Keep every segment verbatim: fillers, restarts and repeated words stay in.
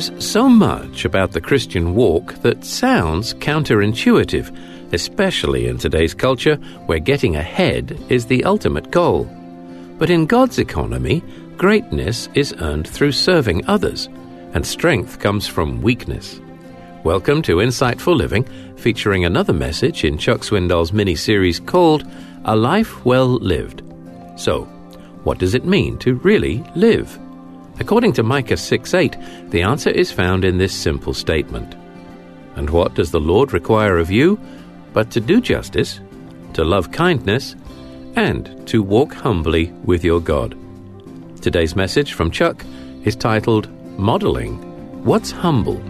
There's so much about the Christian walk that sounds counterintuitive, especially in today's culture where getting ahead is the ultimate goal. But in God's economy, greatness is earned through serving others, and strength comes from weakness. Welcome to Insightful Living, featuring another message in Chuck Swindoll's mini-series called A Life Well Lived. So, what does it mean to really live? According to Micah six eight, the answer is found in this simple statement. And what does the Lord require of you? But to do justice, to love kindness, and to walk humbly with your God. Today's message from Chuck is titled, Modeling What's Humble.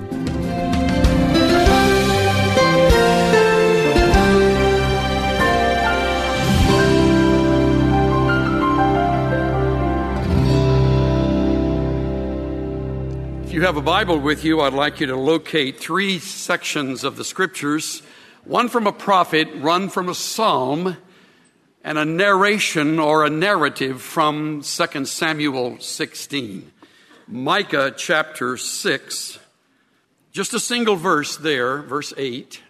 If you have a Bible with you, I'd like you to locate three sections of the Scriptures, one from a prophet, one from a psalm, and a narration or a narrative from Second Samuel sixteen. Micah chapter six, just a single verse there, verse eight.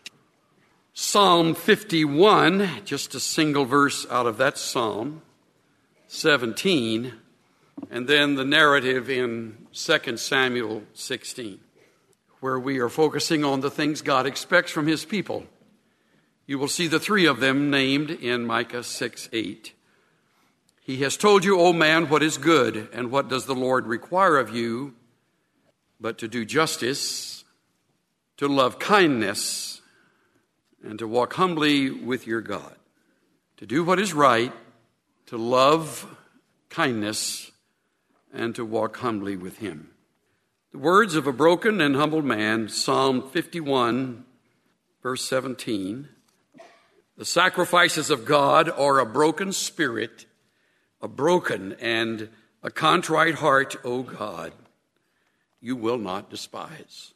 Psalm fifty-one, just a single verse out of that psalm, seventeen. And then the narrative in Second Samuel sixteen, where we are focusing on the things God expects from his people. You will see the three of them named in Micah six eight. He has told you, O man, what is good, and what does the Lord require of you, but to do justice, to love kindness, and to walk humbly with your God. To do what is right, to love kindness, and to walk humbly with him. The words of a broken and humble man, Psalm fifty-one, verse seventeen. The sacrifices of God are a broken spirit, a broken and a contrite heart, O God, you will not despise.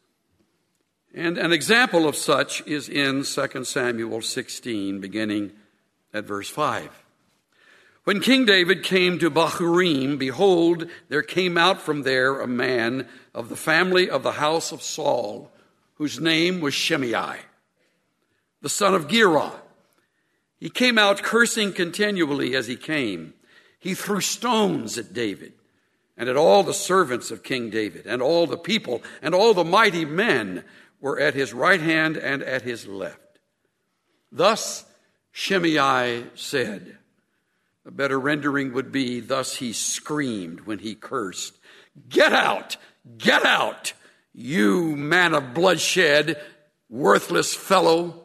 And an example of such is in Second Samuel sixteen, beginning at verse five. When King David came to Bahurim, behold, there came out from there a man of the family of the house of Saul, whose name was Shimei, the son of Gera. He came out cursing continually as he came. He threw stones at David and at all the servants of King David, and all the people and all the mighty men were at his right hand and at his left. Thus Shimei said, a better rendering would be, thus he screamed when he cursed, Get out! Get out! You man of bloodshed, worthless fellow!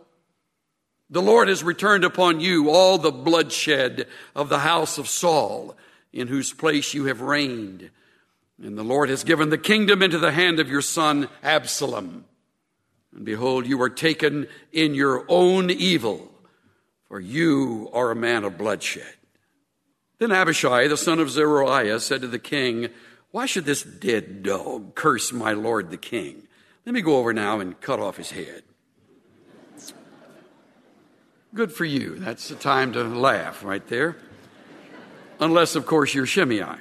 The Lord has returned upon you all the bloodshed of the house of Saul, in whose place you have reigned. And the Lord has given the kingdom into the hand of your son Absalom. And behold, you are taken in your own evil, for you are a man of bloodshed. Then Abishai, the son of Zeruiah, said to the king, Why should this dead dog curse my lord the king? Let me go over now and cut off his head. Good for you. That's the time to laugh right there. Unless, of course, you're Shimei.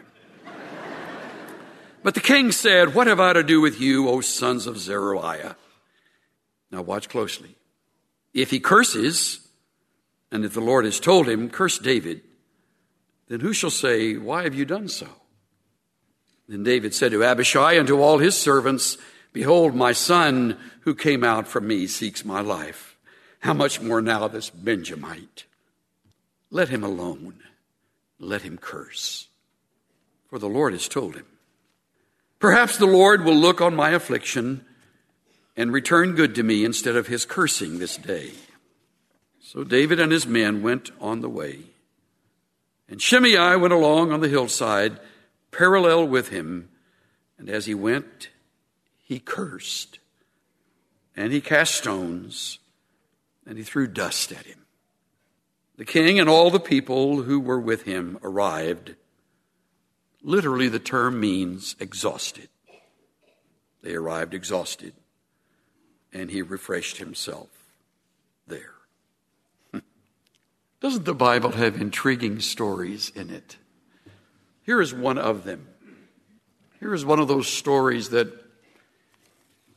But the king said, What have I to do with you, O sons of Zeruiah? Now watch closely. If he curses, and if the Lord has told him, Curse David, then who shall say, Why have you done so? Then David said to Abishai and to all his servants, Behold, my son who came out from me seeks my life. How much more now this Benjamite? Let him alone. Let him curse. For the Lord has told him. Perhaps the Lord will look on my affliction and return good to me instead of his cursing this day. So David and his men went on the way. And Shimei went along on the hillside, parallel with him. And as he went, he cursed. And he cast stones, and he threw dust at him. The king and all the people who were with him arrived. Literally, the term means exhausted. They arrived exhausted, and he refreshed himself there. Doesn't the Bible have intriguing stories in it? Here is one of them. Here is one of those stories that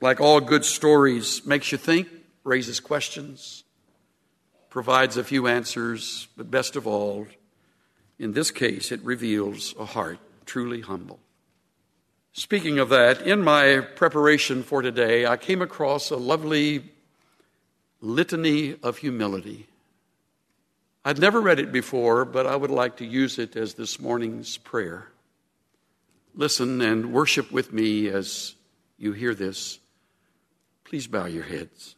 like all good stories, makes you think, raises questions, provides a few answers, but best of all, in this case, it reveals a heart truly humble. Speaking of that, in my preparation for today, I came across a lovely litany of humility. I'd never read it before, but I would like to use it as this morning's prayer. Listen and worship with me as you hear this. Please bow your heads.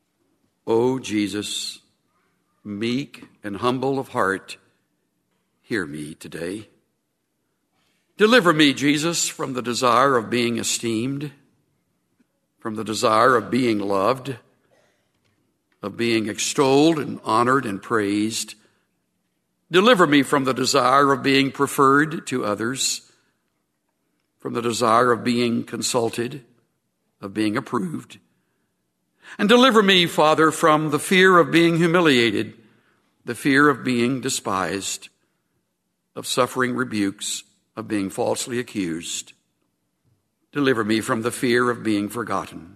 O Jesus, meek and humble of heart, hear me today. Deliver me, Jesus, from the desire of being esteemed, from the desire of being loved, of being extolled and honored and praised. Deliver me from the desire of being preferred to others, from the desire of being consulted, of being approved. And deliver me, Father, from the fear of being humiliated, the fear of being despised, of suffering rebukes, of being falsely accused. Deliver me from the fear of being forgotten,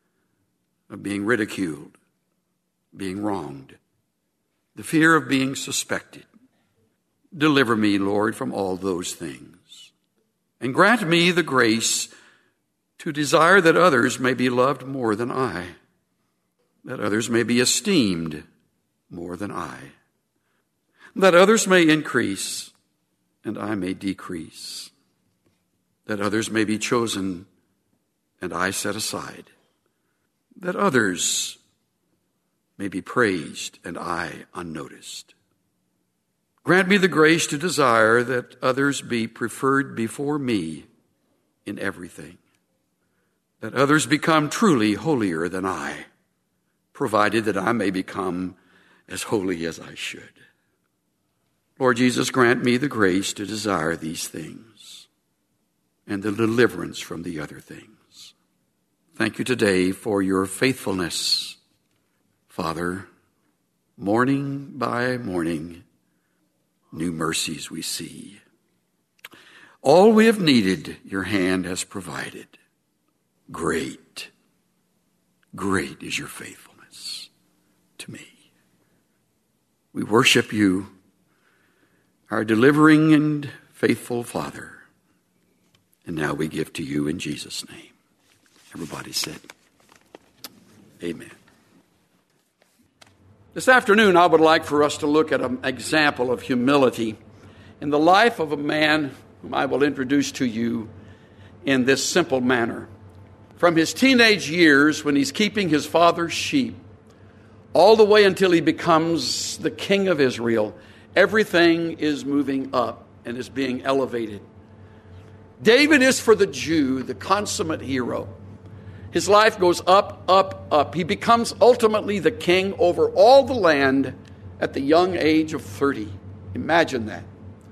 of being ridiculed, being wronged, the fear of being suspected. Deliver me, Lord, from all those things. And grant me the grace to desire that others may be loved more than I, that others may be esteemed more than I, that others may increase and I may decrease, that others may be chosen and I set aside, that others may be praised and I unnoticed. Grant me the grace to desire that others be preferred before me in everything, that others become truly holier than I, provided that I may become as holy as I should. Lord Jesus, grant me the grace to desire these things and the deliverance from the other things. Thank you today for your faithfulness, Father. Morning by morning, new mercies we see. All we have needed, your hand has provided. Great, great is your faithfulness to me. We worship you, our delivering and faithful Father. And now we give to you in Jesus' name. Everybody said, amen. This afternoon, I would like for us to look at an example of humility in the life of a man whom I will introduce to you in this simple manner. From his teenage years, when he's keeping his father's sheep, all the way until he becomes the king of Israel, everything is moving up and is being elevated. David is for the Jew the consummate hero. His life goes up, up, up. He becomes ultimately the king over all the land at the young age of thirty. Imagine that.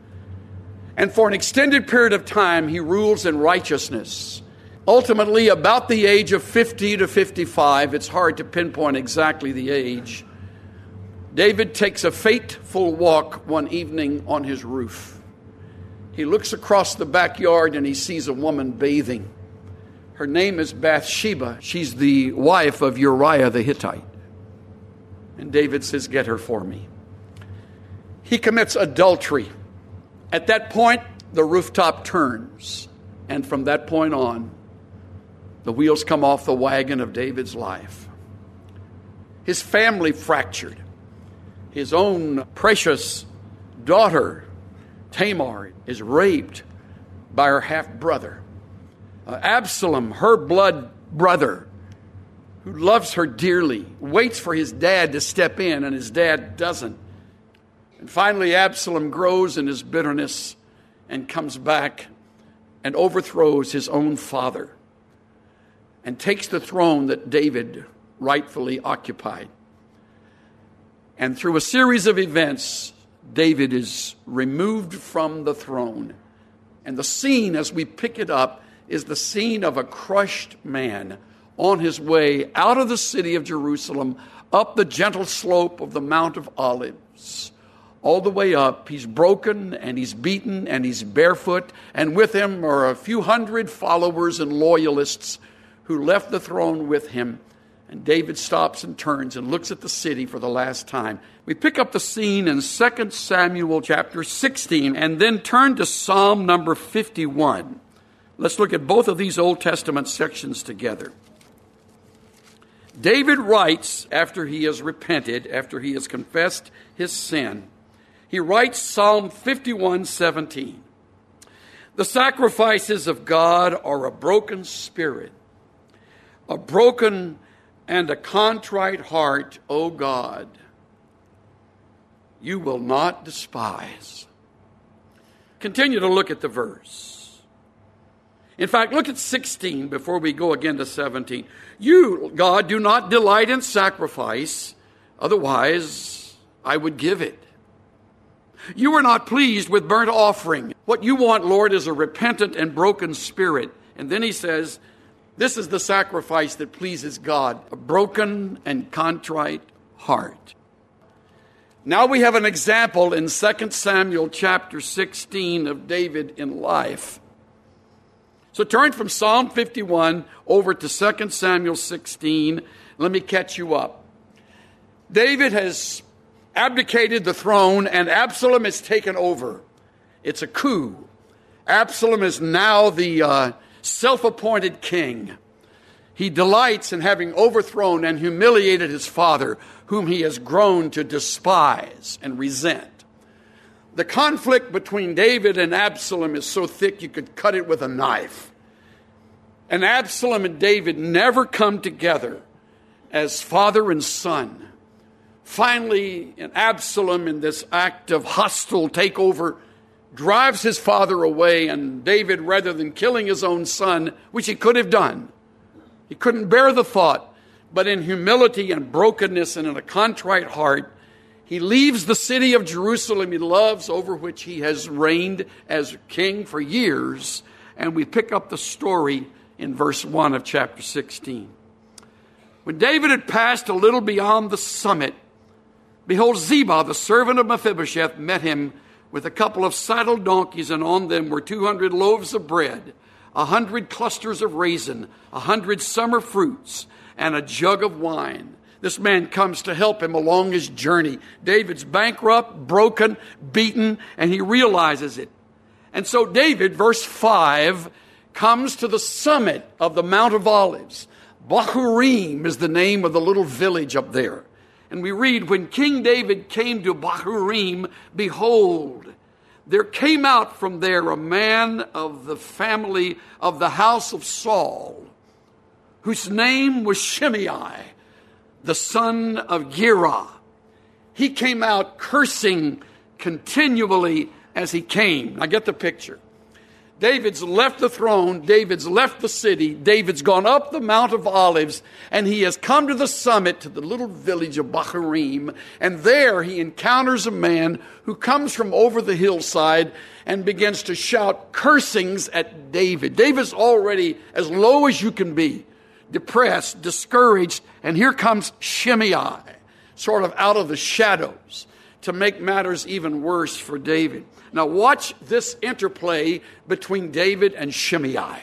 And for an extended period of time, he rules in righteousness. Ultimately, about the age of fifty to fifty-five, it's hard to pinpoint exactly the age, David takes a fateful walk one evening on his roof. He looks across the backyard and he sees a woman bathing. Her name is Bathsheba. She's the wife of Uriah the Hittite. And David says, get her for me. He commits adultery. At that point, the rooftop turns. And from that point on, the wheels come off the wagon of David's life. His family fractured. His own precious daughter, Tamar, is raped by her half-brother. Uh, Absalom, her blood brother, who loves her dearly, waits for his dad to step in, and his dad doesn't. And finally, Absalom grows in his bitterness and comes back and overthrows his own father and takes the throne that David rightfully occupied. And through a series of events, David is removed from the throne. And the scene, as we pick it up, is the scene of a crushed man on his way out of the city of Jerusalem, up the gentle slope of the Mount of Olives. All the way up, he's broken and he's beaten and he's barefoot. And with him are a few hundred followers and loyalists who left the throne with him. And David stops and turns and looks at the city for the last time. We pick up the scene in Second Samuel chapter sixteen and then turn to Psalm number fifty-one. Let's look at both of these Old Testament sections together. David writes after he has repented, after he has confessed his sin. He writes Psalm fifty-one seventeen. The sacrifices of God are a broken spirit, a broken and a contrite heart, O God, you will not despise. Continue to look at the verse. In fact, look at sixteen before we go again to seventeen. You, God, do not delight in sacrifice, otherwise I would give it. You are not pleased with burnt offering. What you want, Lord, is a repentant and broken spirit. And then he says, this is the sacrifice that pleases God, a broken and contrite heart. Now we have an example in Second Samuel chapter sixteen of David in life. So turn from Psalm fifty-one over to Second Samuel sixteen. Let me catch you up. David has abdicated the throne and Absalom has taken over. It's a coup. Absalom is now the uh, self-appointed king. He delights in having overthrown and humiliated his father, whom he has grown to despise and resent. The conflict between David and Absalom is so thick you could cut it with a knife. And Absalom and David never come together as father and son. Finally, Absalom, in this act of hostile takeover, drives his father away, and David, rather than killing his own son, which he could have done, he couldn't bear the thought, but in humility and brokenness and in a contrite heart, he leaves the city of Jerusalem he loves, over which he has reigned as king for years, and we pick up the story in verse one of chapter sixteen. When David had passed a little beyond the summit, behold, Ziba, the servant of Mephibosheth, met him with a couple of saddled donkeys, and on them were two hundred loaves of bread, a hundred clusters of raisin, a hundred summer fruits, and a jug of wine. This man comes to help him along his journey. David's bankrupt, broken, beaten, and he realizes it. And so David, verse five, comes to the summit of the Mount of Olives. Bahurim is the name of the little village up there. And we read, when King David came to Bahurim, behold, there came out from there a man of the family of the house of Saul, whose name was Shimei, the son of Gera. He came out cursing continually as he came. Now get the picture. David's left the throne, David's left the city, David's gone up the Mount of Olives, and he has come to the summit, to the little village of Bahurim, and there he encounters a man who comes from over the hillside and begins to shout cursings at David. David's already as low as you can be, depressed, discouraged, and here comes Shimei, sort of out of the shadows, to make matters even worse for David. Now watch this interplay between David and Shimei.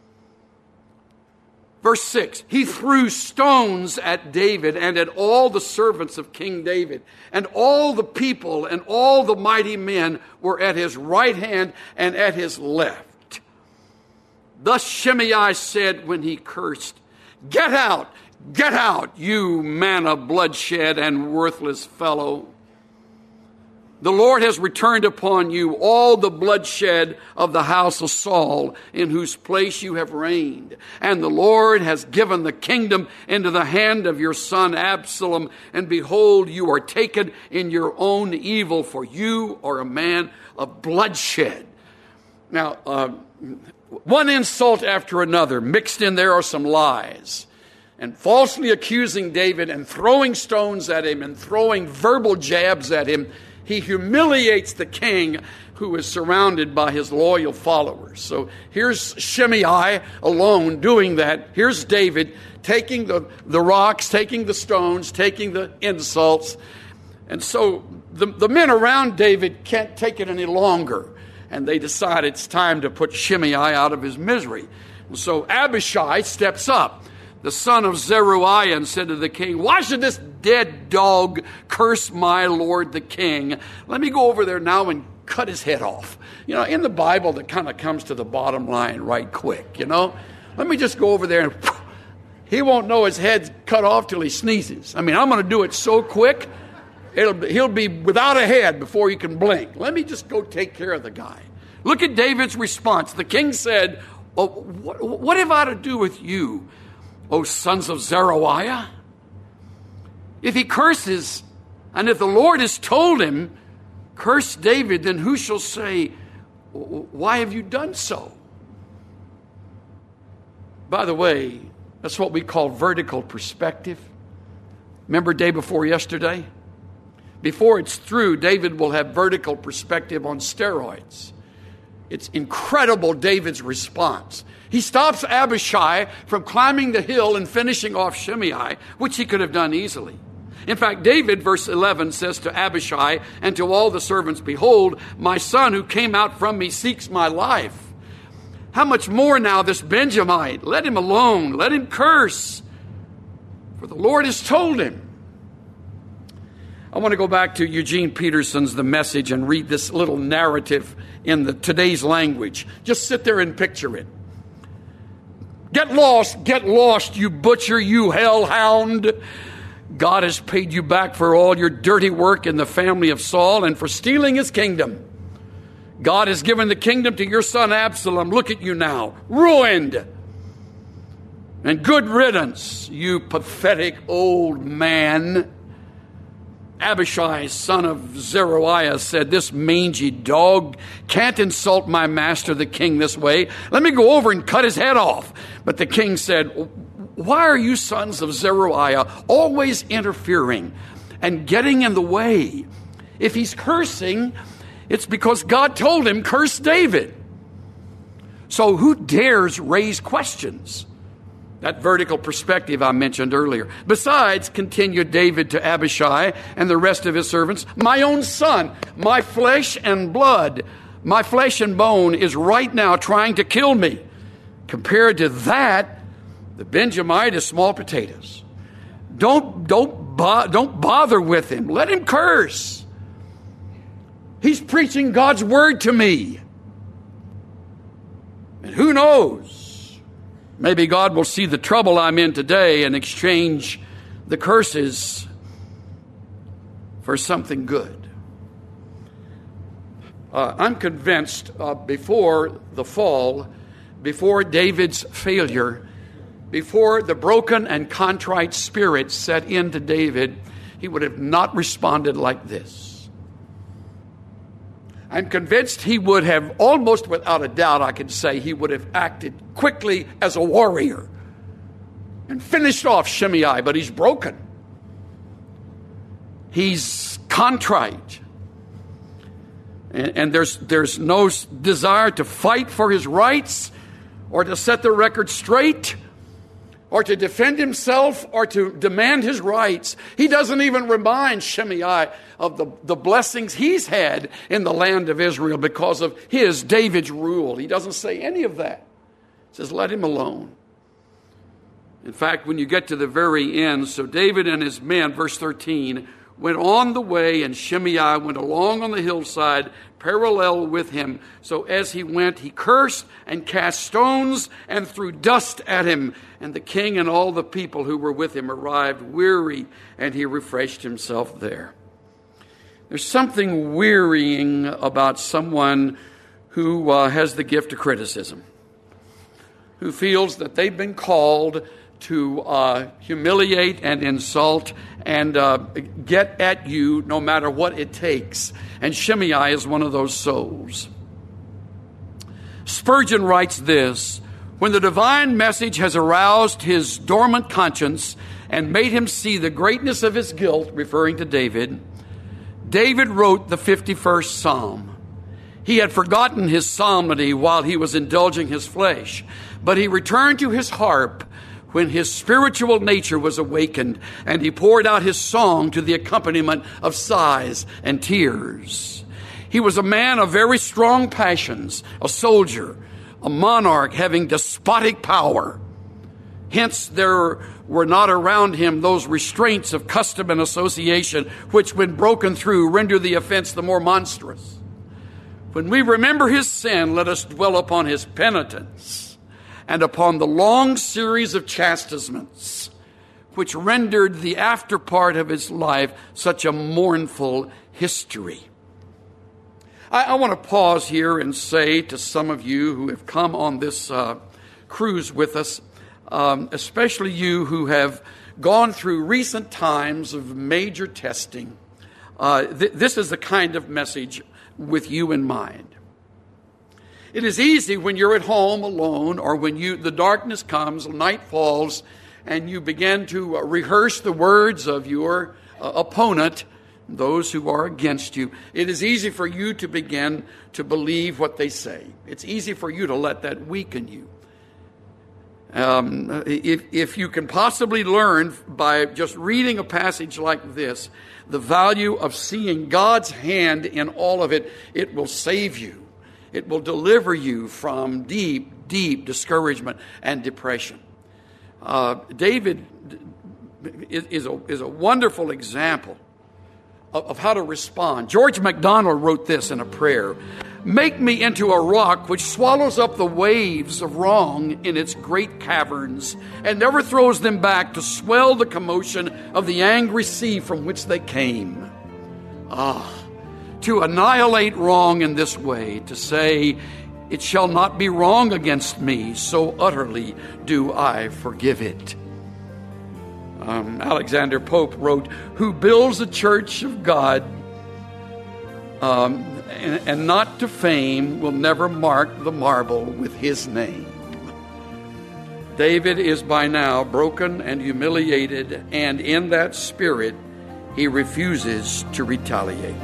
Verse six, he threw stones at David and at all the servants of King David, and all the people and all the mighty men were at his right hand and at his left. Thus Shimei said when he cursed, "Get out, get out, you man of bloodshed and worthless fellow. The Lord has returned upon you all the bloodshed of the house of Saul, in whose place you have reigned. And the Lord has given the kingdom into the hand of your son Absalom. And behold, you are taken in your own evil, for you are a man of bloodshed." Now, uh, one insult after another. Mixed in there are some lies. And falsely accusing David and throwing stones at him and throwing verbal jabs at him, he humiliates the king, who is surrounded by his loyal followers. So here's Shimei alone doing that. Here's David taking the, the rocks, taking the stones, taking the insults. And so the, the men around David can't take it any longer. And they decide it's time to put Shimei out of his misery. So Abishai steps up, the son of Zeruiah, and said to the king, why should this dead dog curse my lord the king? Let me go over there now and cut his head off. You know, in the Bible, that kind of comes to the bottom line right quick, you know. Let me just go over there and he won't know his head's cut off till he sneezes. I mean, I'm going to do it so quick, it'll be, he'll be without a head before you can blink. Let me just go take care of the guy. Look at David's response. The king said, oh, what, what have I to do with you, O sons of Zeruiah? If he curses, and if the Lord has told him, curse David, then who shall say, why have you done so? By the way, that's what we call vertical perspective. Remember day before yesterday? Before it's through, David will have vertical perspective on steroids. It's incredible, David's response. He stops Abishai from climbing the hill and finishing off Shimei, which he could have done easily. In fact, David, verse eleven, says to Abishai and to all the servants, behold, my son who came out from me seeks my life. How much more now this Benjamite? Let him alone. Let him curse. For the Lord has told him. I want to go back to Eugene Peterson's The Message and read this little narrative in the today's language. Just sit there and picture it. Get lost, get lost, you butcher, you hellhound. God has paid you back for all your dirty work in the family of Saul and for stealing his kingdom. God has given the kingdom to your son Absalom. Look at you now, ruined. And good riddance, you pathetic old man. Abishai, son of Zeruiah, said, this mangy dog can't insult my master, the king, this way. Let me go over and cut his head off. But the king said, why are you sons of Zeruiah always interfering and getting in the way? If he's cursing, it's because God told him, curse David. So who dares raise questions? That vertical perspective I mentioned earlier. Besides, continued David to Abishai and the rest of his servants, my own son, my flesh and blood, my flesh and bone is right now trying to kill me. Compared to that, the Benjamite is small potatoes. Don't, don't, bo- don't bother with him. Let him curse. He's preaching God's word to me. And who knows? Maybe God will see the trouble I'm in today and exchange the curses for something good. Uh, I'm convinced uh, before the fall, before David's failure, before the broken and contrite spirit set into David, he would have not responded like this. I'm convinced he would have, almost without a doubt, I can say, he would have acted quickly as a warrior and finished off Shimei, but he's broken. He's contrite. And, and there's, there's no desire to fight for his rights or to set the record straight or to defend himself or to demand his rights. He doesn't even remind Shimei of the, the blessings he's had in the land of Israel because of his, David's rule. He doesn't say any of that. He says, let him alone. In fact, when you get to the very end, so David and his men, verse thirteen, went on the way, and Shimei went along on the hillside parallel with him. So as he went, he cursed and cast stones and threw dust at him. And the king and all the people who were with him arrived weary, and he refreshed himself there. There's something wearying about someone who uh, has the gift of criticism, who feels that they've been called to uh, humiliate and insult and uh, get at you no matter what it takes. And Shimei is one of those souls. Spurgeon writes this: when the divine message has aroused his dormant conscience and made him see the greatness of his guilt, referring to David, David wrote the fifty-first Psalm. He had forgotten his psalmody while he was indulging his flesh, but he returned to his harp when his spiritual nature was awakened, and he poured out his song to the accompaniment of sighs and tears. He was a man of very strong passions, a soldier, a monarch having despotic power. Hence, there were not around him those restraints of custom and association, which, when broken through, render the offense the more monstrous. When we remember his sin, let us dwell upon his penitence and upon the long series of chastisements, which rendered the after part of his life such a mournful history. I, I want to pause here and say to some of you who have come on this uh, cruise with us, Um, especially you who have gone through recent times of major testing, uh, th- this is the kind of message with you in mind. It is easy when you're at home alone, or when you the darkness comes, night falls, and you begin to uh, rehearse the words of your uh, opponent, those who are against you. It is easy for you to begin to believe what they say. It's easy for you to let that weaken you. Um, if, if you can possibly learn by just reading a passage like this, the value of seeing God's hand in all of it, it will save you. It will deliver you from deep, deep discouragement and depression. Uh, David is, is, a, is a wonderful example of, of how to respond. George MacDonald wrote this in a prayer. Make me into a rock which swallows up the waves of wrong in its great caverns and never throws them back to swell the commotion of the angry sea from which they came. Ah, to annihilate wrong in this way, to say, it shall not be wrong against me, so utterly do I forgive it. Um, Alexander Pope wrote, who builds a church of God um, and, and not to fame will never mark the marble with his name. David is by now broken and humiliated, and in that spirit, he refuses to retaliate.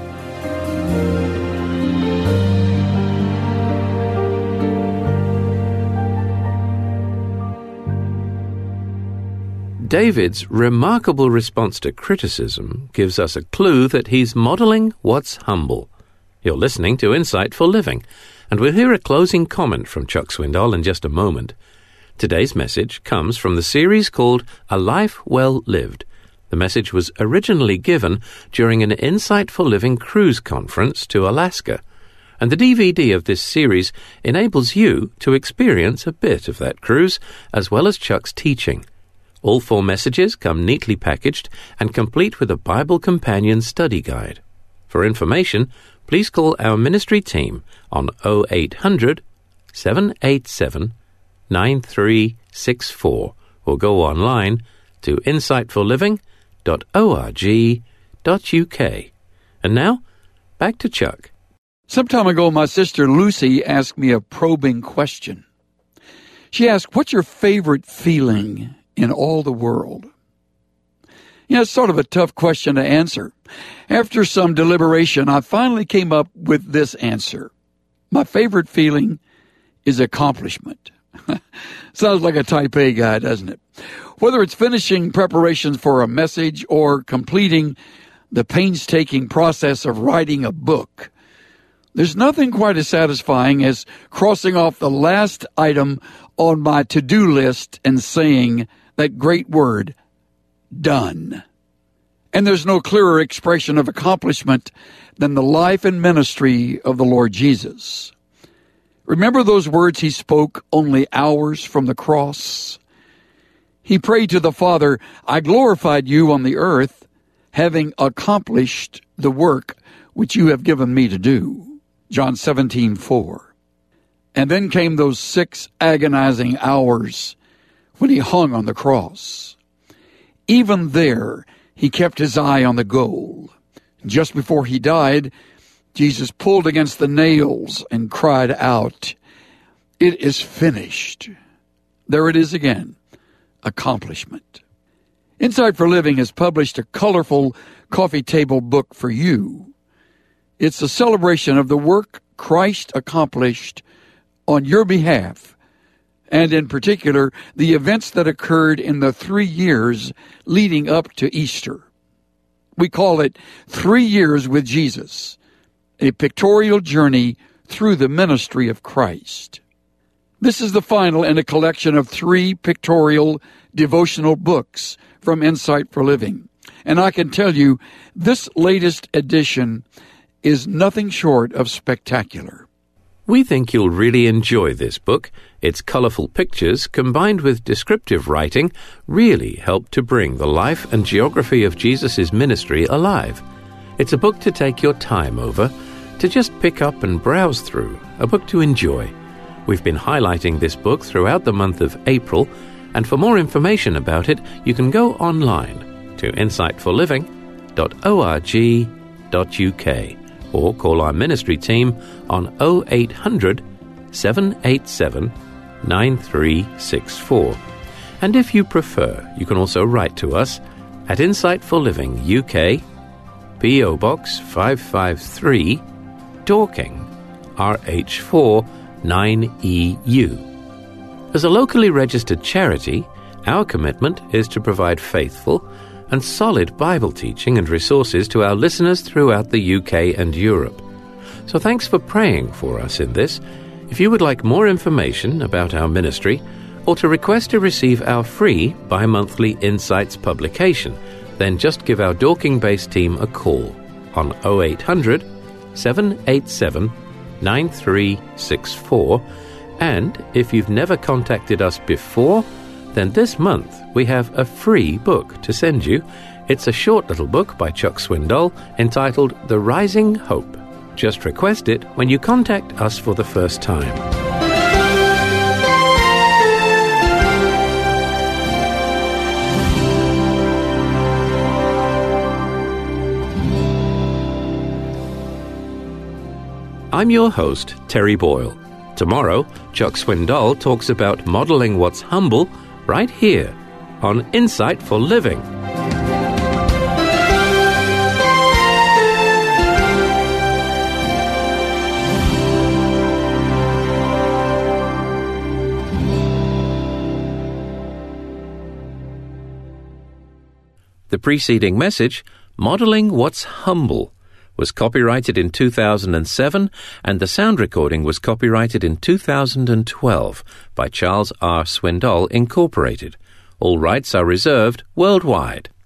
David's remarkable response to criticism gives us a clue that he's modeling what's humble. You're listening to Insight for Living, and we'll hear a closing comment from Chuck Swindoll in just a moment. Today's message comes from the series called A Life Well Lived. The message was originally given during an Insight for Living cruise conference to Alaska, and the D V D of this series enables you to experience a bit of that cruise as well as Chuck's teaching. All four messages come neatly packaged and complete with a Bible Companion study guide. For information, please call our ministry team on oh eight hundred, seven eight seven, nine three six four or go online to insight for living dot org dot U K. And now, back to Chuck. Some time ago, my sister Lucy asked me a probing question. She asked, what's your favorite feeling in all the world? You know, it's sort of a tough question to answer. After some deliberation, I finally came up with this answer. My favorite feeling is accomplishment. Sounds like a type A guy, doesn't it? Whether it's finishing preparations for a message or completing the painstaking process of writing a book, there's nothing quite as satisfying as crossing off the last item on my to-do list and saying that great word, done. And there's no clearer expression of accomplishment than the life and ministry of the Lord Jesus. Remember those words he spoke only hours from the cross? He prayed to the Father, I glorified you on the earth, having accomplished the work which you have given me to do. John seventeen four. And then came those six agonizing hours when he hung on the cross. Even there, he kept his eye on the goal. Just before he died, Jesus pulled against the nails and cried out, it is finished. There it is again, accomplishment. Insight for Living has published a colorful coffee table book for you. It's a celebration of the work Christ accomplished on your behalf, and in particular, the events that occurred in the three years leading up to Easter. We call it Three Years with Jesus, a pictorial journey through the ministry of Christ. This is the final in a collection of three pictorial devotional books from Insight for Living. And I can tell you, this latest edition is nothing short of spectacular. We think you'll really enjoy this book. Its colorful pictures, combined with descriptive writing, really help to bring the life and geography of Jesus' ministry alive. It's a book to take your time over, to just pick up and browse through, a book to enjoy. We've been highlighting this book throughout the month of April, and for more information about it, you can go online to insight for living dot org dot U K or call our ministry team on oh eight hundred, seven eight seven, nine three six four. And if you prefer, you can also write to us at Insight for Living U K, P O Box five five three, Dorking, R H four nine E U. As a locally registered charity, our commitment is to provide faithful and solid Bible teaching and resources to our listeners throughout the U K and Europe. So thanks for praying for us in this. If you would like more information about our ministry, or to request to receive our free bi-monthly Insights publication, then just give our Dorking-based team a call on oh eight hundred, seven eight seven, nine three six four. And if you've never contacted us before, then this month we have a free book to send you. It's a short little book by Chuck Swindoll entitled The Rising Hope. Just request it when you contact us for the first time. I'm your host, Terry Boyle. Tomorrow, Chuck Swindoll talks about modeling what's humble right here on Insight for Living. The preceding message, Modeling What's Humble, was copyrighted in two thousand seven, and the sound recording was copyrighted in two thousand twelve by Charles R. Swindoll, Incorporated. All rights are reserved worldwide.